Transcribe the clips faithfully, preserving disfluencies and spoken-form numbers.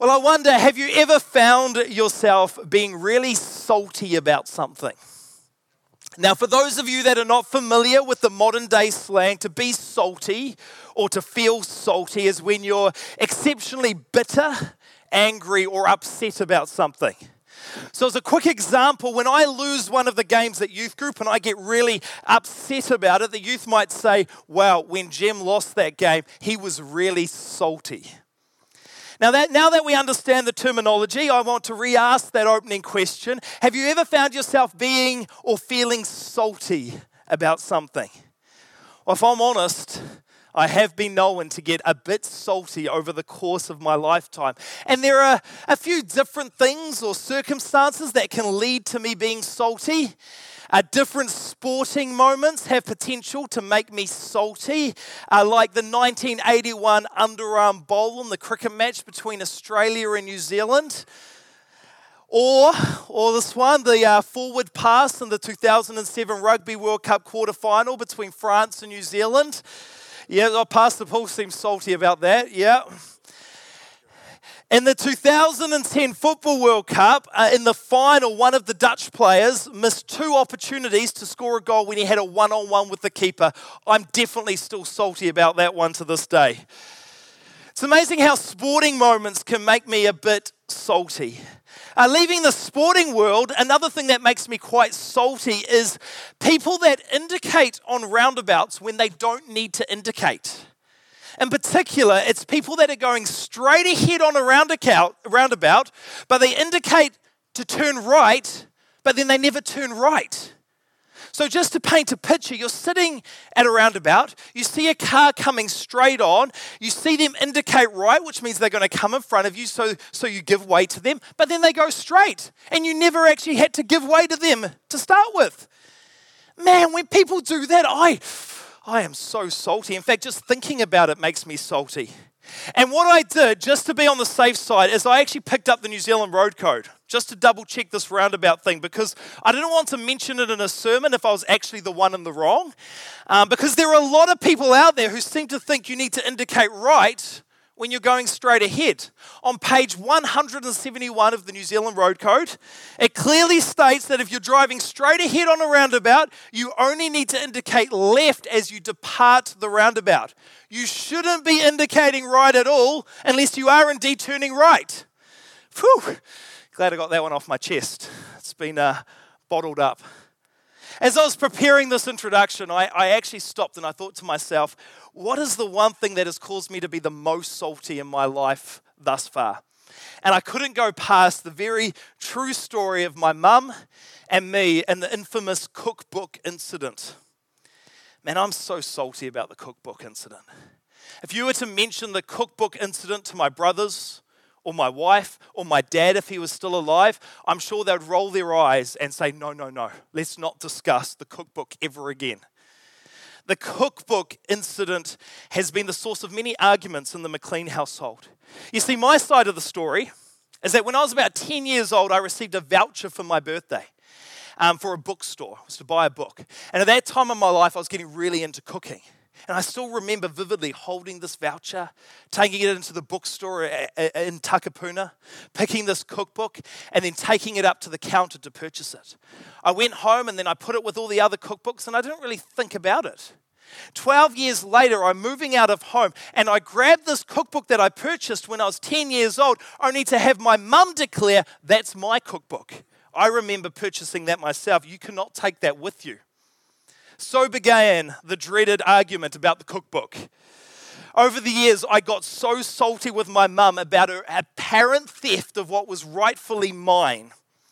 Well, I wonder, have you ever found yourself being really salty about something? Now, for those of you that are not familiar with the modern day slang, to be salty or to feel salty is when you're exceptionally bitter, angry, or upset about something. So as a quick example, when I lose one of the games at youth group and I get really upset about it, the youth might say, wow, when Jem lost that game, he was really salty. Now that, now that we understand the terminology, I want to re-ask that opening question. Have you ever found yourself being or feeling salty about something? Well, if I'm honest, I have been known to get a bit salty over the course of my lifetime. And there are a few different things or circumstances that can lead to me being salty. Uh, different sporting moments have potential to make me salty, uh, like the nineteen eighty-one underarm bowl in the cricket match between Australia and New Zealand. Or, or this one, the uh, forward pass in the two thousand seven Rugby World Cup quarter-final between France and New Zealand. Yeah, I passed the pool, seems salty about that, yeah. In the two thousand ten Football World Cup, uh, in the final, one of the Dutch players missed two opportunities to score a goal when he had a one-on-one with the keeper. I'm definitely still salty about that one to this day. It's amazing how sporting moments can make me a bit salty. Uh, leaving the sporting world, another thing that makes me quite salty is people that indicate on roundabouts when they don't need to indicate. In particular, it's people that are going straight ahead on a roundabout, but they indicate to turn right, but then they never turn right. So just to paint a picture, you're sitting at a roundabout, you see a car coming straight on, you see them indicate right, which means they're going to come in front of you, so, so you give way to them, but then they go straight, and you never actually had to give way to them to start with. Man, when people do that, I... I am so salty. In fact, just thinking about it makes me salty. And what I did, just to be on the safe side, is I actually picked up the New Zealand Road Code, just to double check this roundabout thing, because I didn't want to mention it in a sermon if I was actually the one in the wrong. Um, because there are a lot of people out there who seem to think you need to indicate right when you're going straight ahead. On page one hundred seventy-one of the New Zealand Road Code, it clearly states that if you're driving straight ahead on a roundabout, you only need to indicate left as you depart the roundabout. You shouldn't be indicating right at all unless you are indeed turning right. Phew, glad I got that one off my chest. It's been uh, bottled up. As I was preparing this introduction, I, I actually stopped and I thought to myself, what is the one thing that has caused me to be the most salty in my life thus far? And I couldn't go past the very true story of my mum and me and the infamous cookbook incident. Man, I'm so salty about the cookbook incident. If you were to mention the cookbook incident to my brothers, or my wife, or my dad if he was still alive, I'm sure they'd roll their eyes and say, no, no, no, let's not discuss the cookbook ever again. The cookbook incident has been the source of many arguments in the McLean household. You see, my side of the story is that when I was about ten years old, I received a voucher for my birthday um, for a bookstore. It was to buy a book. And at that time in my life, I was getting really into cooking. And I still remember vividly holding this voucher, taking it into the bookstore in Takapuna, picking this cookbook, and then taking it up to the counter to purchase it. I went home and then I put it with all the other cookbooks and I didn't really think about it. Twelve years later, I'm moving out of home and I grabbed this cookbook that I purchased when I was ten years old, only to have my mum declare, that's my cookbook. I remember purchasing that myself. You cannot take that with you. So began the dreaded argument about the cookbook. Over the years, I got so salty with my mum about her apparent theft of what was rightfully mine.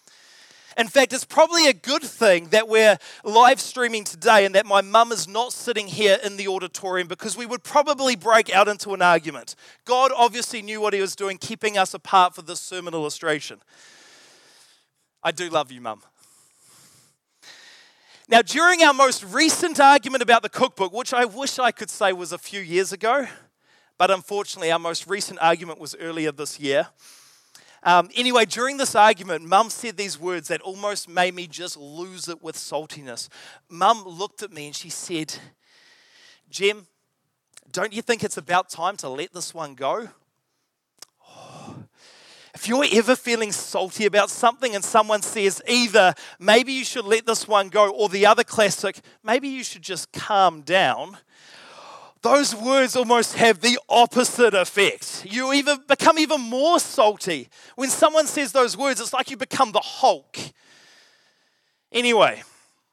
In fact, it's probably a good thing that we're live streaming today and that my mum is not sitting here in the auditorium, because we would probably break out into an argument. God obviously knew what he was doing, keeping us apart for this sermon illustration. I do love you, Mum. Now, during our most recent argument about the cookbook, which I wish I could say was a few years ago, but unfortunately our most recent argument was earlier this year. Um, anyway, during this argument, Mum said these words that almost made me just lose it with saltiness. Mum looked at me and she said, Jem, don't you think it's about time to let this one go? Oh. If you're ever feeling salty about something and someone says either, maybe you should let this one go, or the other classic, maybe you should just calm down, those words almost have the opposite effect. You even become even more salty. When someone says those words, it's like you become the Hulk. Anyway,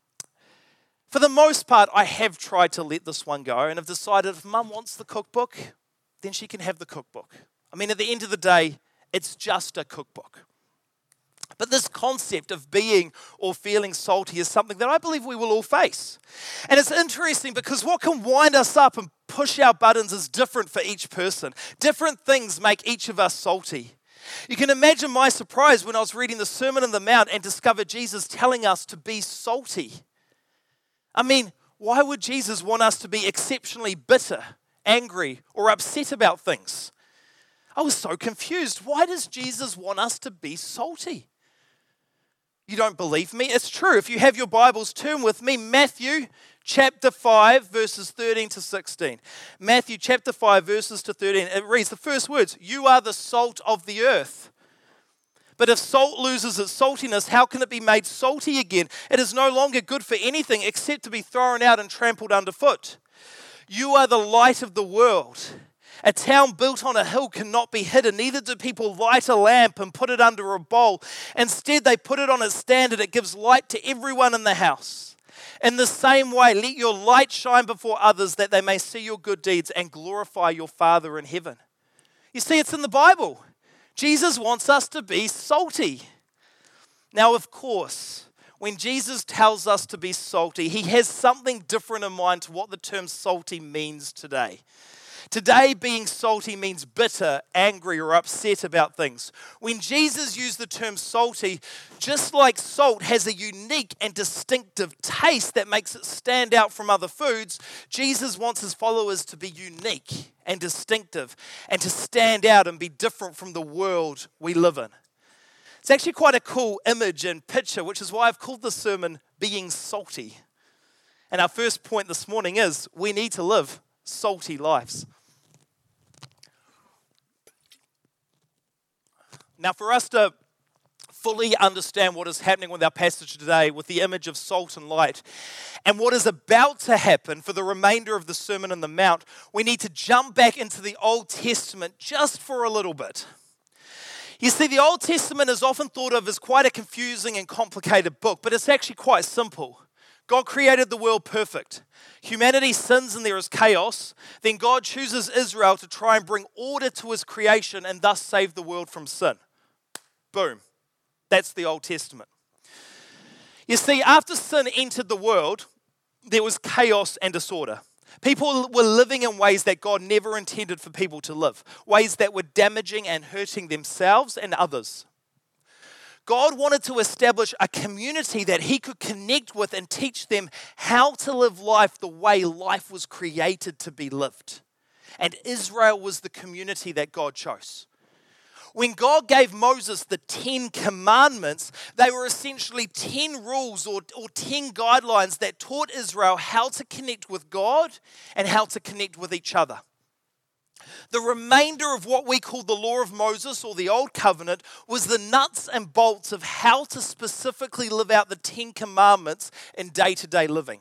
for the most part, I have tried to let this one go and have decided if Mum wants the cookbook, then she can have the cookbook. I mean, at the end of the day, it's just a cookbook. But this concept of being or feeling salty is something that I believe we will all face. And it's interesting because what can wind us up and push our buttons is different for each person. Different things make each of us salty. You can imagine my surprise when I was reading the Sermon on the Mount and discovered Jesus telling us to be salty. I mean, why would Jesus want us to be exceptionally bitter, angry, or upset about things? I was so confused. Why does Jesus want us to be salty? You don't believe me? It's true. If you have your Bibles, turn with me. Matthew chapter five, verses thirteen to sixteen. Matthew chapter five, verses to thirteen. It reads the first words, "You are the salt of the earth. But if salt loses its saltiness, how can it be made salty again? It is no longer good for anything except to be thrown out and trampled underfoot. You are the light of the world. A town built on a hill cannot be hidden. Neither do people light a lamp and put it under a bowl. Instead, they put it on its stand and it gives light to everyone in the house. In the same way, let your light shine before others that they may see your good deeds and glorify your Father in heaven." You see, it's in the Bible. Jesus wants us to be salty. Now, of course, when Jesus tells us to be salty, he has something different in mind to what the term salty means today. Today, being salty means bitter, angry, or upset about things. When Jesus used the term salty, just like salt has a unique and distinctive taste that makes it stand out from other foods, Jesus wants his followers to be unique and distinctive and to stand out and be different from the world we live in. It's actually quite a cool image and picture, which is why I've called this sermon Being Salty. And our first point this morning is we need to live salty lives. Now, for us to fully understand what is happening with our passage today, with the image of salt and light, and what is about to happen for the remainder of the Sermon on the Mount, we need to jump back into the Old Testament just for a little bit. You see, the Old Testament is often thought of as quite a confusing and complicated book, but it's actually quite simple. God created the world perfect. Humanity sins and there is chaos. Then God chooses Israel to try and bring order to his creation and thus save the world from sin. Boom. That's the Old Testament. You see, after sin entered the world, there was chaos and disorder. People were living in ways that God never intended for people to live, ways that were damaging and hurting themselves and others. God wanted to establish a community that he could connect with and teach them how to live life the way life was created to be lived. And Israel was the community that God chose. When God gave Moses the Ten Commandments, they were essentially ten rules or, or ten guidelines that taught Israel how to connect with God and how to connect with each other. The remainder of what we call the Law of Moses or the Old Covenant was the nuts and bolts of how to specifically live out the Ten Commandments in day-to-day living.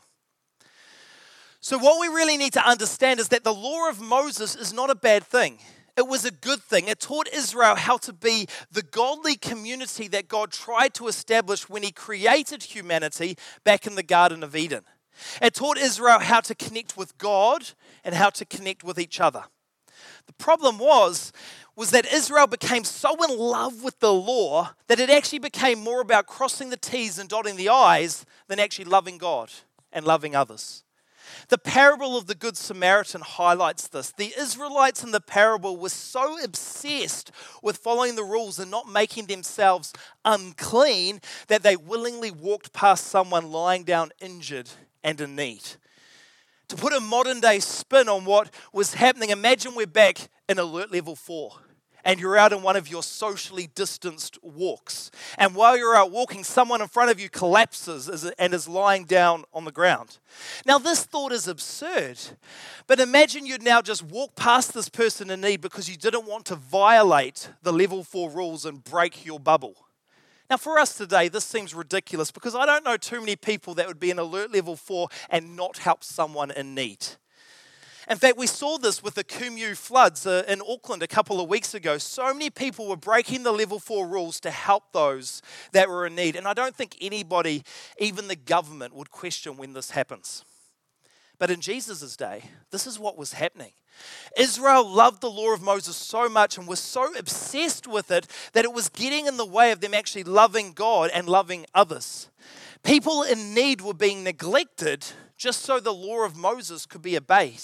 So what we really need to understand is that the Law of Moses is not a bad thing. It was a good thing. It taught Israel how to be the godly community that God tried to establish when he created humanity back in the Garden of Eden. It taught Israel how to connect with God and how to connect with each other. The problem was, was that Israel became so in love with the law that it actually became more about crossing the T's and dotting the I's than actually loving God and loving others. The parable of the Good Samaritan highlights this. The Israelites in the parable were so obsessed with following the rules and not making themselves unclean that they willingly walked past someone lying down injured and in need. To put a modern day spin on what was happening, imagine we're back in alert level four. and you're out in one of your socially distanced walks. And while you're out walking, someone in front of you collapses and is lying down on the ground. Now, this thought is absurd, but imagine you'd now just walk past this person in need because you didn't want to violate the level four rules and break your bubble. Now, for us today, this seems ridiculous because I don't know too many people that would be in alert level four and not help someone in need. In fact, we saw this with the Kumeu floods uh, in Auckland a couple of weeks ago. So many people were breaking the level four rules to help those that were in need. And I don't think anybody, even the government, would question when this happens. But in Jesus' day, this is what was happening. Israel loved the law of Moses so much and was so obsessed with it that it was getting in the way of them actually loving God and loving others. People in need were being neglected just so the law of Moses could be obeyed.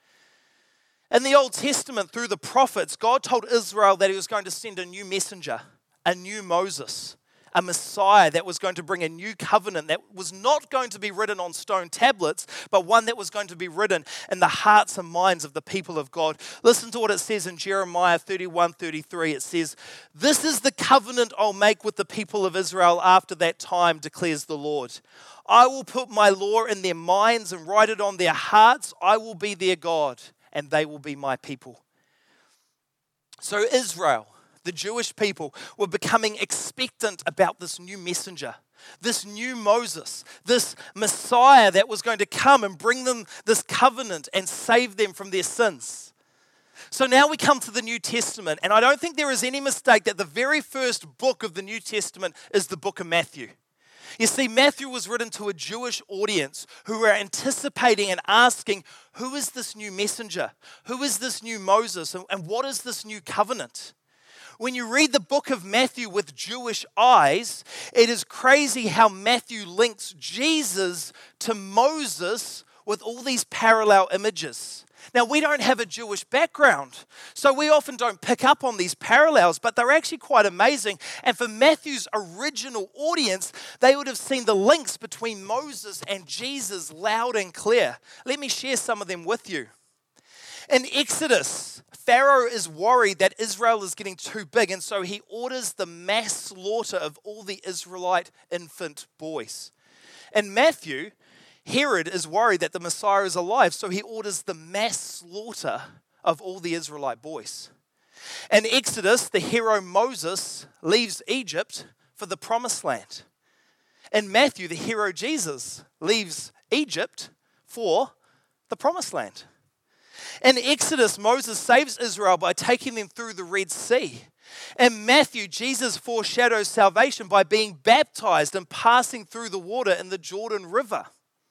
In the Old Testament, through the prophets, God told Israel that he was going to send a new messenger, a new Moses, a Messiah that was going to bring a new covenant that was not going to be written on stone tablets, but one that was going to be written in the hearts and minds of the people of God. Listen to what it says in Jeremiah thirty-one thirty-three. It says, "This is the covenant I'll make with the people of Israel after that time, declares the Lord. I will put my law in their minds and write it on their hearts. I will be their God, and they will be my people." So Israel, the Jewish people, were becoming expectant about this new messenger, this new Moses, this Messiah that was going to come and bring them this covenant and save them from their sins. So now we come to the New Testament, and I don't think there is any mistake that the very first book of the New Testament is the book of Matthew. You see, Matthew was written to a Jewish audience who were anticipating and asking, who is this new messenger? Who is this new Moses? And what is this new covenant? When you read the book of Matthew with Jewish eyes, it is crazy how Matthew links Jesus to Moses with all these parallel images. Now, we don't have a Jewish background, so we often don't pick up on these parallels, but they're actually quite amazing. And for Matthew's original audience, they would have seen the links between Moses and Jesus loud and clear. Let me share some of them with you. In Exodus, Pharaoh is worried that Israel is getting too big, and so he orders the mass slaughter of all the Israelite infant boys. In Matthew, Herod is worried that the Messiah is alive, so he orders the mass slaughter of all the Israelite boys. In Exodus, the hero Moses leaves Egypt for the promised land. In Matthew, the hero Jesus leaves Egypt for the promised land. In Exodus, Moses saves Israel by taking them through the Red Sea. In Matthew, Jesus foreshadows salvation by being baptized and passing through the water in the Jordan River.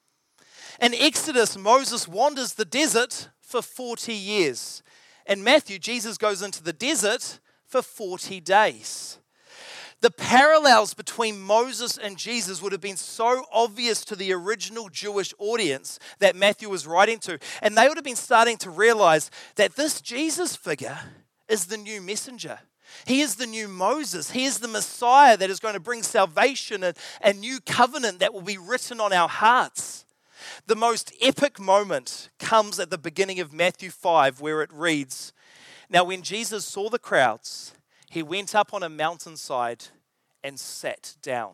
In Exodus, Moses wanders the desert for forty years. In Matthew, Jesus goes into the desert for forty days. The parallels between Moses and Jesus would have been so obvious to the original Jewish audience that Matthew was writing to. And they would have been starting to realize that this Jesus figure is the new messenger. He is the new Moses. He is the Messiah that is going to bring salvation and a new covenant that will be written on our hearts. The most epic moment comes at the beginning of Matthew five, where it reads, "Now when Jesus saw the crowds, he went up on a mountainside and sat down."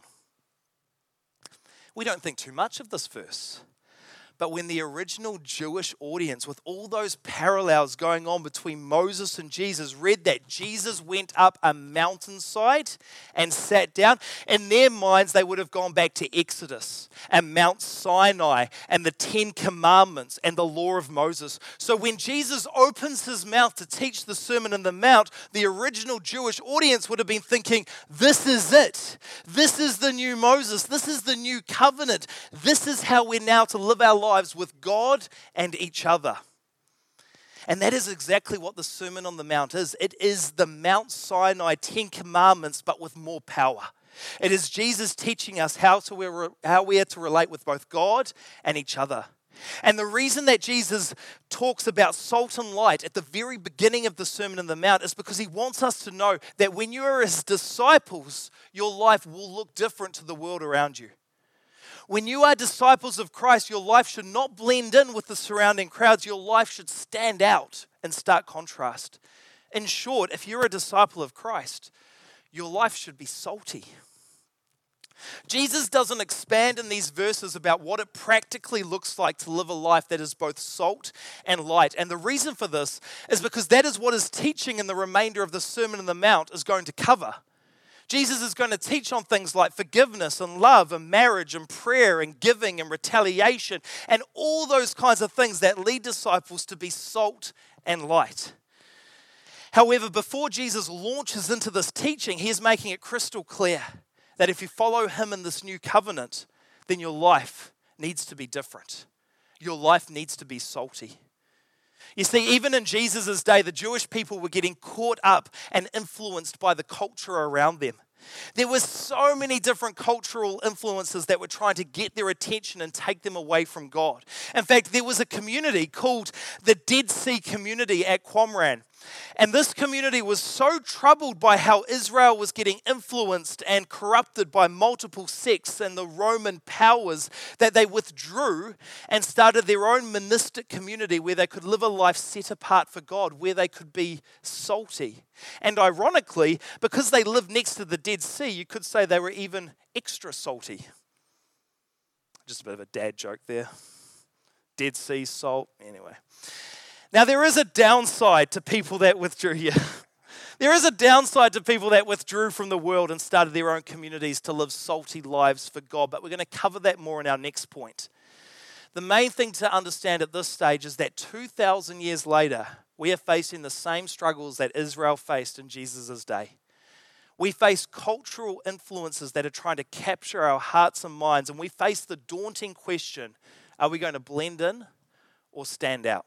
We don't think too much of this verse. But when the original Jewish audience, with all those parallels going on between Moses and Jesus, read that Jesus went up a mountainside and sat down, in their minds they would have gone back to Exodus and Mount Sinai and the Ten Commandments and the law of Moses. So when Jesus opens his mouth to teach the Sermon on the Mount, the original Jewish audience would have been thinking, this is it. This is the new Moses. This is the new covenant. This is how we're now to live our lives lives with God and each other. And that is exactly what the Sermon on the Mount is. It is the Mount Sinai Ten Commandments, but with more power. It is Jesus teaching us how to how we are to relate with both God and each other. And the reason that Jesus talks about salt and light at the very beginning of the Sermon on the Mount is because he wants us to know that when you are his disciples, your life will look different to the world around you. When you are disciples of Christ, your life should not blend in with the surrounding crowds. Your life should stand out in stark contrast. In short, if you're a disciple of Christ, your life should be salty. Jesus doesn't expand in these verses about what it practically looks like to live a life that is both salt and light. And the reason for this is because that is what his teaching in the remainder of the Sermon on the Mount is going to cover. Jesus is going to teach on things like forgiveness and love and marriage and prayer and giving and retaliation and all those kinds of things that lead disciples to be salt and light. However, before Jesus launches into this teaching, he is making it crystal clear that if you follow him in this new covenant, then your life needs to be different. Your life needs to be salty. You see, even in Jesus' day, the Jewish people were getting caught up and influenced by the culture around them. There were so many different cultural influences that were trying to get their attention and take them away from God. In fact, there was a community called the Dead Sea community at Qumran. And this community was so troubled by how Israel was getting influenced and corrupted by multiple sects and the Roman powers that they withdrew and started their own monastic community where they could live a life set apart for God, where they could be salty. And ironically, because they lived next to the Dead Sea, you could say they were even extra salty. Just a bit of a dad joke there. Dead Sea, salt, anyway. Now, there is a downside to people that withdrew here. There is a downside to people that withdrew from the world and started their own communities to live salty lives for God, but we're going to cover that more in our next point. The main thing to understand at this stage is that two thousand years later, we are facing the same struggles that Israel faced in Jesus' day. We face cultural influences that are trying to capture our hearts and minds, and we face the daunting question, are we going to blend in or stand out?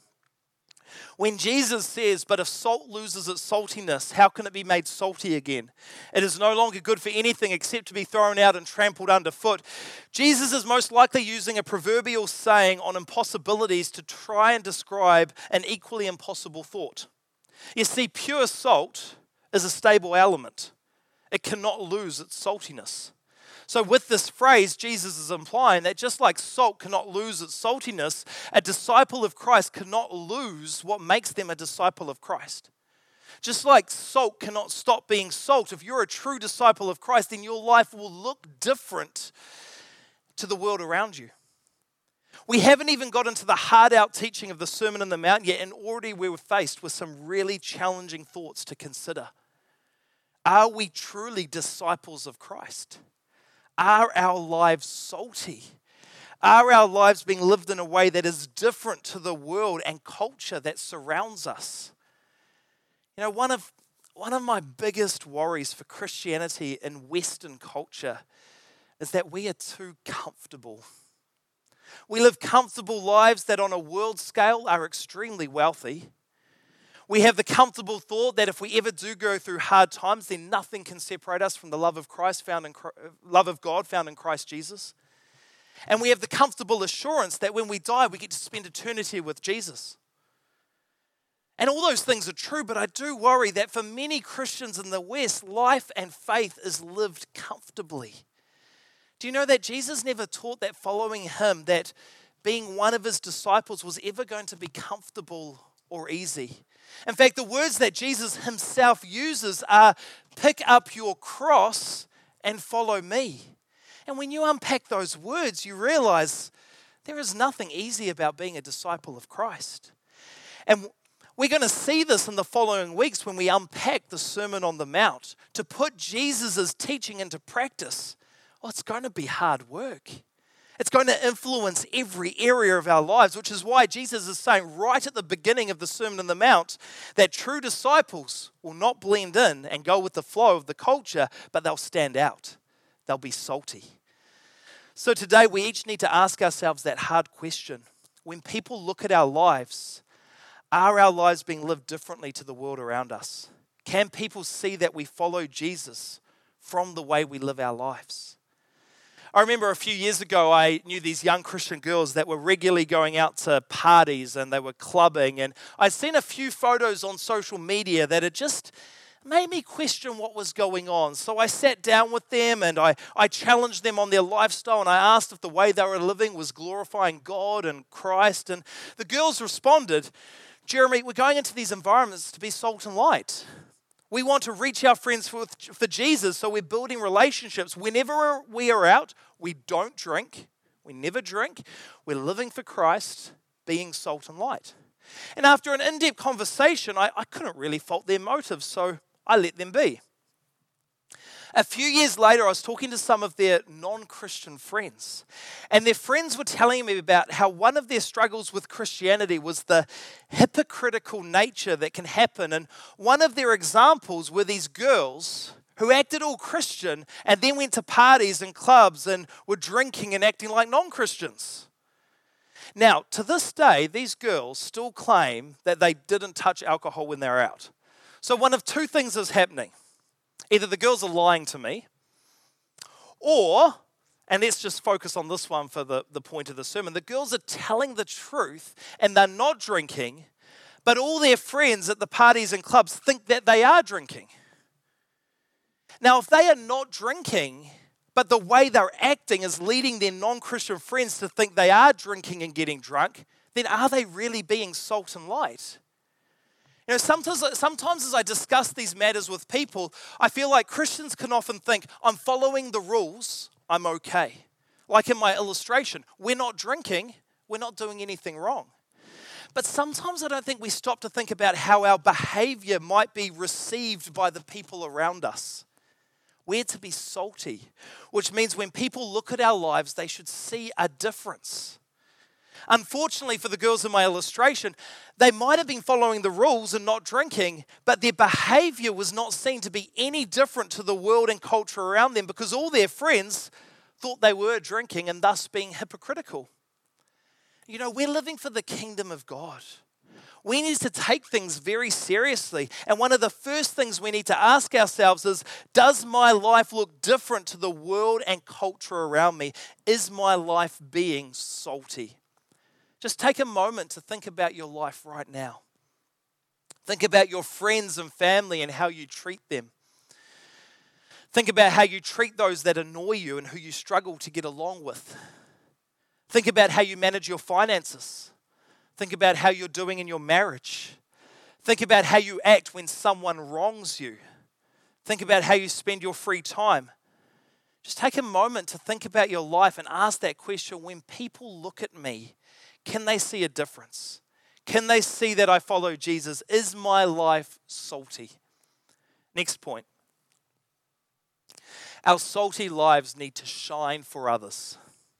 When Jesus says, but if salt loses its saltiness, how can it be made salty again? It is no longer good for anything except to be thrown out and trampled underfoot. Jesus is most likely using a proverbial saying on impossibilities to try and describe an equally impossible thought. You see, pure salt is a stable element. It cannot lose its saltiness. So with this phrase, Jesus is implying that just like salt cannot lose its saltiness, a disciple of Christ cannot lose what makes them a disciple of Christ. Just like salt cannot stop being salt, if you're a true disciple of Christ, then your life will look different to the world around you. We haven't even got into the hard-out teaching of the Sermon on the Mount yet, and already we were faced with some really challenging thoughts to consider. Are we truly disciples of Christ? Are our lives salty? Are our lives being lived in a way that is different to the world and culture that surrounds us? You know, one of, one of my biggest worries for Christianity in Western culture is that we are too comfortable. We live comfortable lives that on a world scale are extremely wealthy. We have the comfortable thought that if we ever do go through hard times, then nothing can separate us from the love of Christ found in love of God found in Christ Jesus. And we have the comfortable assurance that when we die, we get to spend eternity with Jesus. And all those things are true, but I do worry that for many Christians in the West, life and faith is lived comfortably. Do you know that Jesus never taught that following him, that being one of his disciples was ever going to be comfortable or easy? In fact, the words that Jesus himself uses are, pick up your cross and follow me. And when you unpack those words, you realize there is nothing easy about being a disciple of Christ. And we're going to see this in the following weeks when we unpack the Sermon on the Mount. To put Jesus' teaching into practice, well, it's going to be hard work. It's going to influence every area of our lives, which is why Jesus is saying right at the beginning of the Sermon on the Mount that true disciples will not blend in and go with the flow of the culture, but they'll stand out. They'll be salty. So today we each need to ask ourselves that hard question. When people look at our lives, are our lives being lived differently to the world around us? Can people see that we follow Jesus from the way we live our lives? I remember a few years ago, I knew these young Christian girls that were regularly going out to parties and they were clubbing. And I'd seen a few photos on social media that had just made me question what was going on. So I sat down with them and I, I challenged them on their lifestyle and I asked if the way they were living was glorifying God and Christ. And the girls responded, Jeremy, we're going into these environments to be salt and light. We want to reach our friends for, for Jesus, so we're building relationships. Whenever we are out, we don't drink. We never drink. We're living for Christ, being salt and light. And after an in-depth conversation, I, I couldn't really fault their motives, so I let them be. A few years later, I was talking to some of their non-Christian friends, and their friends were telling me about how one of their struggles with Christianity was the hypocritical nature that can happen. And one of their examples were these girls who acted all Christian and then went to parties and clubs and were drinking and acting like non-Christians. Now, to this day, these girls still claim that they didn't touch alcohol when they were out. So one of two things is happening. Either the girls are lying to me, or, and let's just focus on this one for the, the point of the sermon, the girls are telling the truth and they're not drinking, but all their friends at the parties and clubs think that they are drinking. Now, if they are not drinking, but the way they're acting is leading their non-Christian friends to think they are drinking and getting drunk, then are they really being salt and light? You know, sometimes, sometimes as I discuss these matters with people, I feel like Christians can often think, I'm following the rules, I'm okay. Like in my illustration, we're not drinking, we're not doing anything wrong. But sometimes I don't think we stop to think about how our behavior might be received by the people around us. We're to be salty, which means when people look at our lives, they should see a difference. Unfortunately for the girls in my illustration, they might have been following the rules and not drinking, but their behavior was not seen to be any different to the world and culture around them because all their friends thought they were drinking and thus being hypocritical. You know, we're living for the kingdom of God. We need to take things very seriously. And one of the first things we need to ask ourselves is, does my life look different to the world and culture around me? Is my life being salty? Just take a moment to think about your life right now. Think about your friends and family and how you treat them. Think about how you treat those that annoy you and who you struggle to get along with. Think about how you manage your finances. Think about how you're doing in your marriage. Think about how you act when someone wrongs you. Think about how you spend your free time. Just take a moment to think about your life and ask that question, when people look at me, can they see a difference? Can they see that I follow Jesus? Is my life salty? Next point. Our salty lives need to shine for others.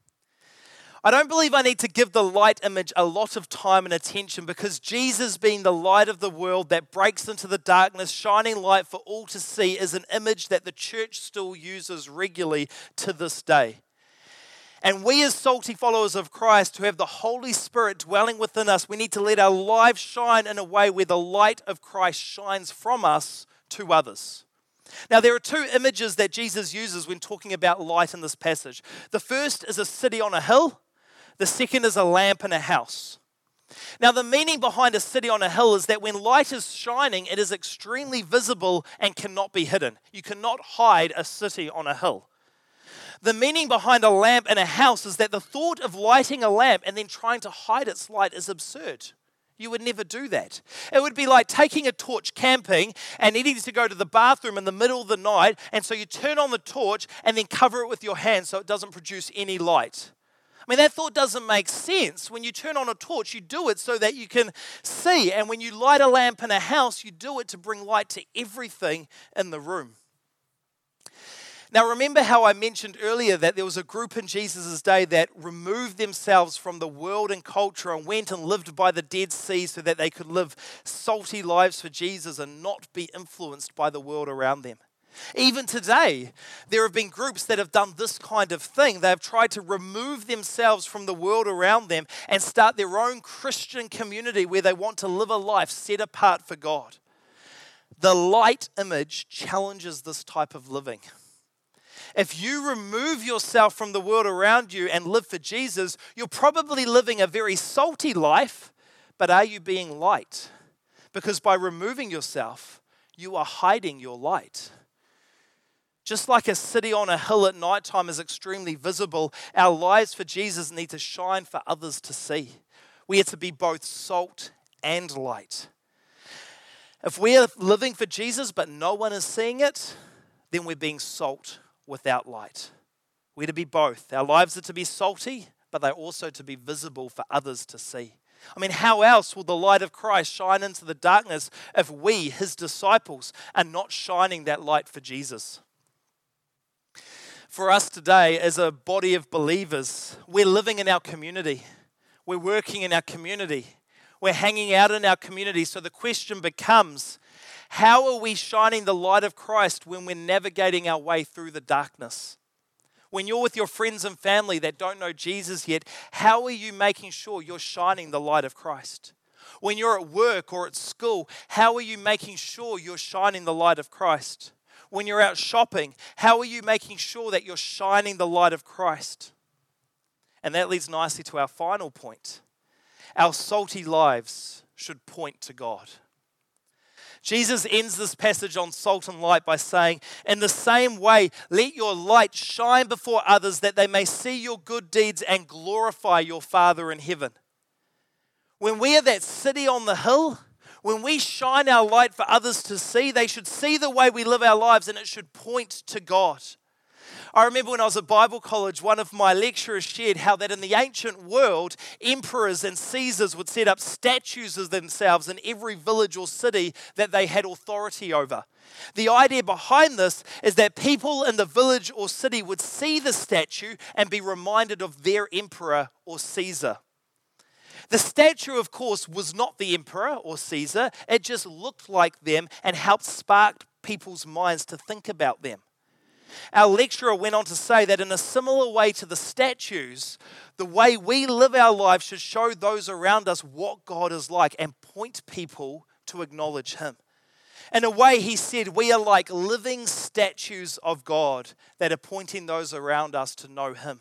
I don't believe I need to give the light image a lot of time and attention because Jesus, being the light of the world that breaks into the darkness, shining light for all to see, is an image that the church still uses regularly to this day. And we as salty followers of Christ who have the Holy Spirit dwelling within us, we need to let our lives shine in a way where the light of Christ shines from us to others. Now, there are two images that Jesus uses when talking about light in this passage. The first is a city on a hill. The second is a lamp in a house. Now, the meaning behind a city on a hill is that when light is shining, it is extremely visible and cannot be hidden. You cannot hide a city on a hill. The meaning behind a lamp in a house is that the thought of lighting a lamp and then trying to hide its light is absurd. You would never do that. It would be like taking a torch camping and needing to go to the bathroom in the middle of the night, and so you turn on the torch and then cover it with your hand so it doesn't produce any light. I mean, that thought doesn't make sense. When you turn on a torch, you do it so that you can see. And when you light a lamp in a house, you do it to bring light to everything in the room. Now, remember how I mentioned earlier that there was a group in Jesus' day that removed themselves from the world and culture and went and lived by the Dead Sea so that they could live salty lives for Jesus and not be influenced by the world around them. Even today, there have been groups that have done this kind of thing. They have tried to remove themselves from the world around them and start their own Christian community where they want to live a life set apart for God. The light image challenges this type of living. If you remove yourself from the world around you and live for Jesus, you're probably living a very salty life, but are you being light? Because by removing yourself, you are hiding your light. Just like a city on a hill at nighttime is extremely visible, our lives for Jesus need to shine for others to see. We are to be both salt and light. If we are living for Jesus but no one is seeing it, then we're being salt without light. We're to be both. Our lives are to be salty, but they're also to be visible for others to see. I mean, how else will the light of Christ shine into the darkness if we, his disciples, are not shining that light for Jesus? For us today, as a body of believers, we're living in our community. We're working in our community. We're hanging out in our community. So the question becomes, how are we shining the light of Christ when we're navigating our way through the darkness? When you're with your friends and family that don't know Jesus yet, how are you making sure you're shining the light of Christ? When you're at work or at school, how are you making sure you're shining the light of Christ? When you're out shopping, how are you making sure that you're shining the light of Christ? And that leads nicely to our final point. Our salty lives should point to God. Jesus ends this passage on salt and light by saying, in the same way, let your light shine before others that they may see your good deeds and glorify your Father in heaven. When we are that city on the hill, when we shine our light for others to see, they should see the way we live our lives and it should point to God. I remember when I was at Bible college, one of my lecturers shared how that in the ancient world, emperors and Caesars would set up statues of themselves in every village or city that they had authority over. The idea behind this is that people in the village or city would see the statue and be reminded of their emperor or Caesar. The statue, of course, was not the emperor or Caesar. It just looked like them and helped spark people's minds to think about them. Our lecturer went on to say that in a similar way to the statues, the way we live our lives should show those around us what God is like and point people to acknowledge him. In a way, he said, we are like living statues of God that are pointing those around us to know him.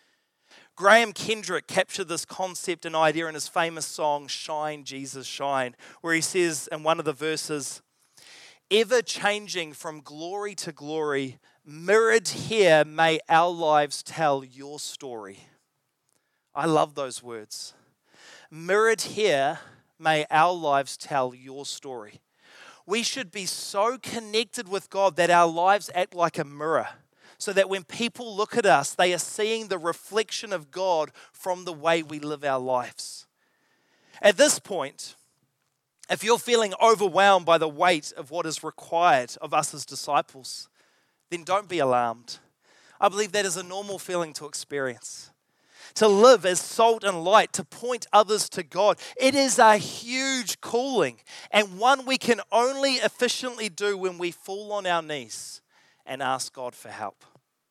Graham Kendrick captured this concept and idea in his famous song, Shine, Jesus, Shine, where he says in one of the verses, ever changing from glory to glory, mirrored here may our lives tell your story. I love those words. Mirrored here may our lives tell your story. We should be so connected with God that our lives act like a mirror, so that when people look at us, they are seeing the reflection of God from the way we live our lives. At this point, if you're feeling overwhelmed by the weight of what is required of us as disciples, then don't be alarmed. I believe that is a normal feeling to experience. To live as salt and light, to point others to God, it is a huge calling and one we can only efficiently do when we fall on our knees and ask God for help.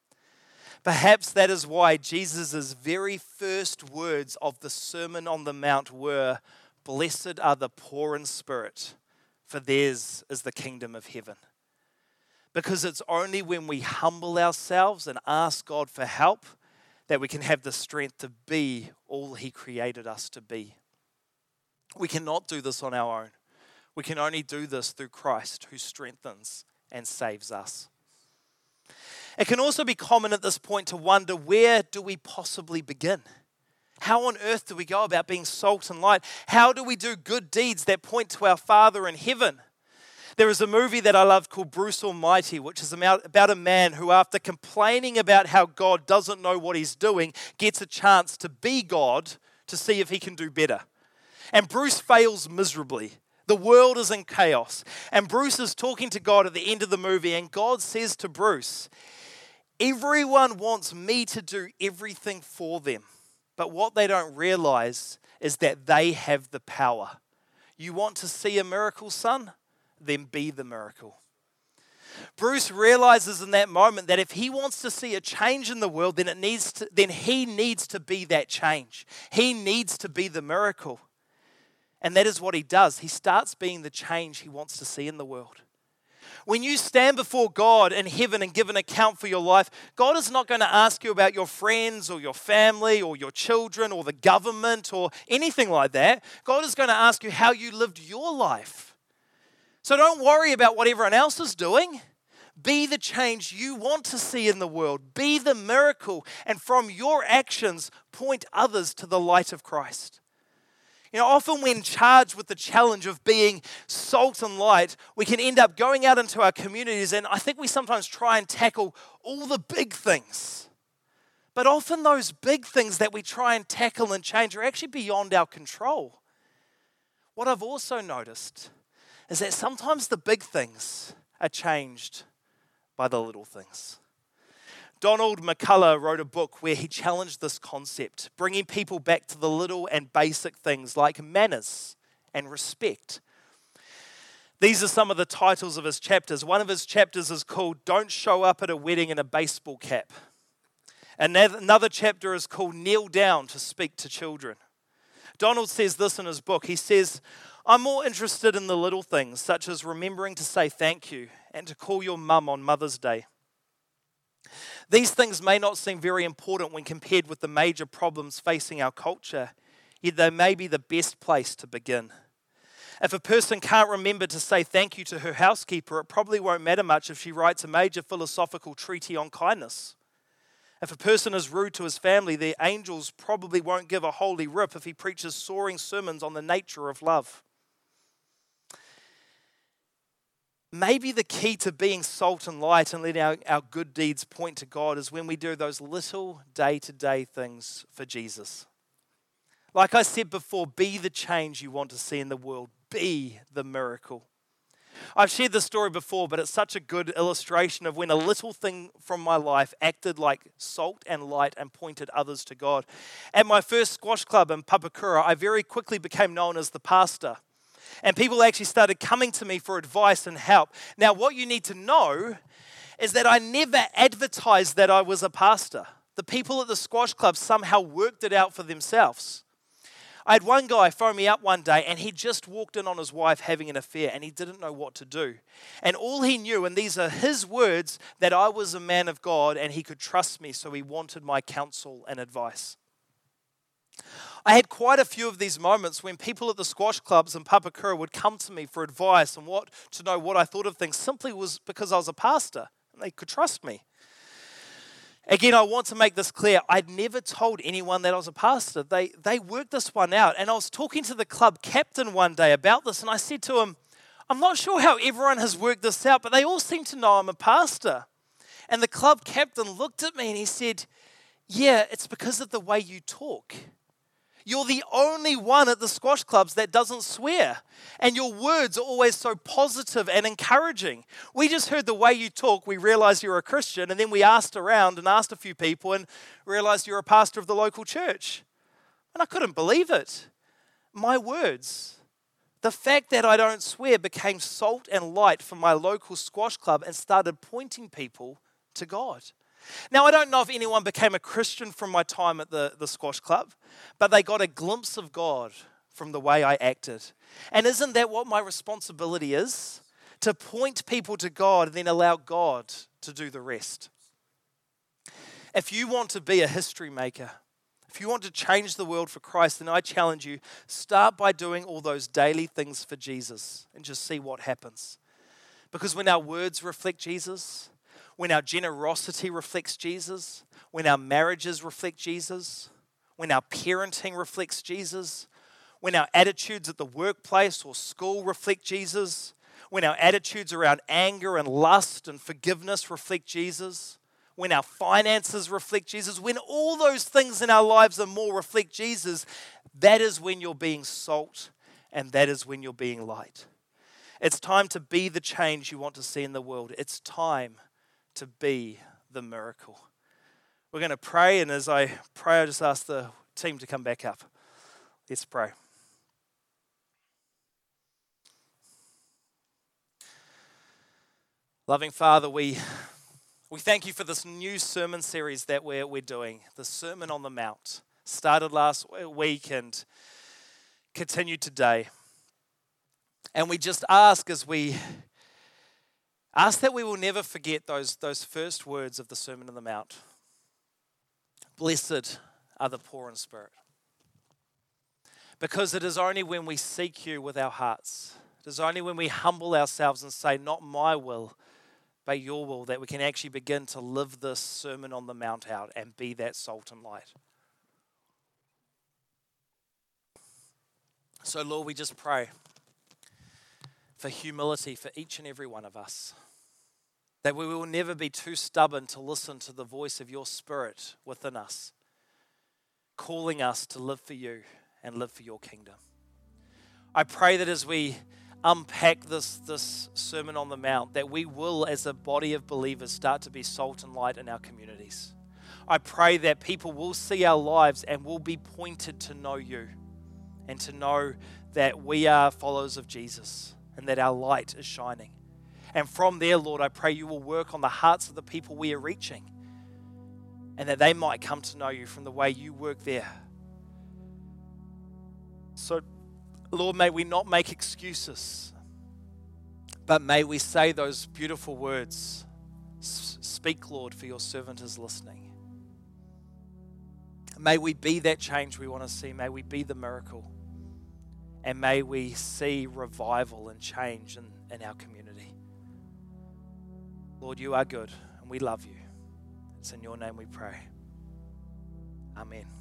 Perhaps that is why Jesus' very first words of the Sermon on the Mount were, "Blessed are the poor in spirit, for theirs is the kingdom of heaven." Because it's only when we humble ourselves and ask God for help that we can have the strength to be all he created us to be. We cannot do this on our own. We can only do this through Christ, who strengthens and saves us. It can also be common at this point to wonder, where do we possibly begin? How on earth do we go about being salt and light? How do we do good deeds that point to our Father in heaven? There is a movie that I love called Bruce Almighty, which is about a man who, after complaining about how God doesn't know what he's doing, gets a chance to be God to see if he can do better. And Bruce fails miserably. The world is in chaos. And Bruce is talking to God at the end of the movie, and God says to Bruce, "Everyone wants me to do everything for them. But what they don't realize is that they have the power. You want to see a miracle, son? Then be the miracle." Bruce realizes in that moment that if he wants to see a change in the world, then it needs to, then he needs to be that change. He needs to be the miracle. And that is what he does. He starts being the change he wants to see in the world. When you stand before God in heaven and give an account for your life, God is not going to ask you about your friends or your family or your children or the government or anything like that. God is going to ask you how you lived your life. So don't worry about what everyone else is doing. Be the change you want to see in the world. Be the miracle, and from your actions, point others to the light of Christ. You know, often when charged with the challenge of being salt and light, we can end up going out into our communities, and I think we sometimes try and tackle all the big things. But often those big things that we try and tackle and change are actually beyond our control. What I've also noticed is that sometimes the big things are changed by the little things. Donald McCullough wrote a book where he challenged this concept, bringing people back to the little and basic things like manners and respect. These are some of the titles of his chapters. One of his chapters is called Don't Show Up at a Wedding in a Baseball Cap. Another chapter is called Kneel Down to Speak to Children. Donald says this in his book. He says, I'm more interested in the little things, such as remembering to say thank you and to call your mum on Mother's Day. These things may not seem very important when compared with the major problems facing our culture, yet they may be the best place to begin. If a person can't remember to say thank you to her housekeeper, it probably won't matter much if she writes a major philosophical treatise on kindness. If a person is rude to his family, their angels probably won't give a holy rip if he preaches soaring sermons on the nature of love. Maybe the key to being salt and light and letting our, our good deeds point to God is when we do those little day-to-day things for Jesus. Like I said before, be the change you want to see in the world. Be the miracle. I've shared this story before, but it's such a good illustration of when a little thing from my life acted like salt and light and pointed others to God. At my first squash club in Papakura, I very quickly became known as the pastor. And people actually started coming to me for advice and help. Now, what you need to know is that I never advertised that I was a pastor. The people at the squash club somehow worked it out for themselves. I had one guy phone me up one day, and he just walked in on his wife having an affair, and he didn't know what to do. And all he knew, and these are his words, that I was a man of God and he could trust me, so he wanted my counsel and advice. I had quite a few of these moments when people at the squash clubs in Papakura would come to me for advice and what to know what I thought of things, simply was because I was a pastor and they could trust me. Again, I want to make this clear. I'd never told anyone that I was a pastor. They, they worked this one out. And I was talking to the club captain one day about this, and I said to him, I'm not sure how everyone has worked this out, but they all seem to know I'm a pastor. And the club captain looked at me and he said, yeah, it's because of the way you talk. You're the only one at the squash clubs that doesn't swear. And your words are always so positive and encouraging. We just heard the way you talk, we realized you're a Christian, and then we asked around and asked a few people and realized you're a pastor of the local church. And I couldn't believe it. My words, the fact that I don't swear became salt and light for my local squash club and started pointing people to God. Now, I don't know if anyone became a Christian from my time at the, the squash club, but they got a glimpse of God from the way I acted. And isn't that what my responsibility is? To point people to God and then allow God to do the rest. If you want to be a history maker, if you want to change the world for Christ, then I challenge you, start by doing all those daily things for Jesus and just see what happens. Because when our words reflect Jesus, when our generosity reflects Jesus, when our marriages reflect Jesus, when our parenting reflects Jesus, when our attitudes at the workplace or school reflect Jesus, when our attitudes around anger and lust and forgiveness reflect Jesus, when our finances reflect Jesus, when all those things in our lives are more reflect Jesus, that is when you're being salt and that is when you're being light. It's time to be the change you want to see in the world. It's time to be the miracle. We're going to pray, and as I pray, I just ask the team to come back up. Let's pray. Loving Father, we we thank you for this new sermon series that we're, we're doing, the Sermon on the Mount. Started last week and continued today. And we just ask as we Ask that we will never forget those, those first words of the Sermon on the Mount. Blessed are the poor in spirit. Because it is only when we seek you with our hearts, it is only when we humble ourselves and say, not my will, but your will, that we can actually begin to live this Sermon on the Mount out and be that salt and light. So, Lord, we just pray for humility for each and every one of us, that we will never be too stubborn to listen to the voice of your Spirit within us, calling us to live for you and live for your kingdom. I pray that as we unpack this, this Sermon on the Mount, that we will, as a body of believers, start to be salt and light in our communities. I pray that people will see our lives and will be pointed to know you and to know that we are followers of Jesus and that our light is shining. And from there, Lord, I pray you will work on the hearts of the people we are reaching and that they might come to know you from the way you work there. So, Lord, may we not make excuses, but may we say those beautiful words. Speak, Lord, for your servant is listening. May we be that change we want to see. May we be the miracle. And may we see revival and change in, in our community. Lord, you are good and we love you. It's in your name we pray. Amen.